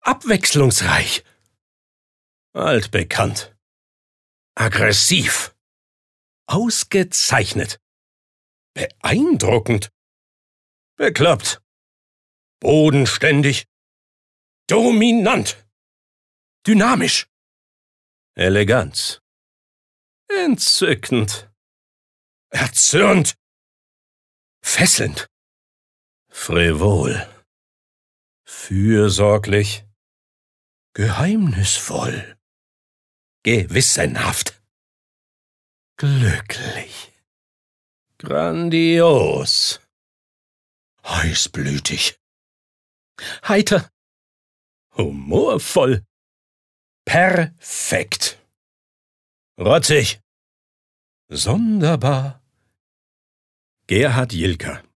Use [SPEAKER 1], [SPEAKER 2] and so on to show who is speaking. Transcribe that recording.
[SPEAKER 1] Abwechslungsreich. Altbekannt. Aggressiv. Ausgezeichnet. Beeindruckend. Bekloppt. Bodenständig. Dominant. Dynamisch. Eleganz. Entzückend. Erzürnt. Fesselnd. Frivol. Fürsorglich. Geheimnisvoll. Gewissenhaft. Glücklich. Grandios. Heißblütig. Heiter. Humorvoll. Perfekt. Rotzig. Sonderbar. Gerhard Jilker.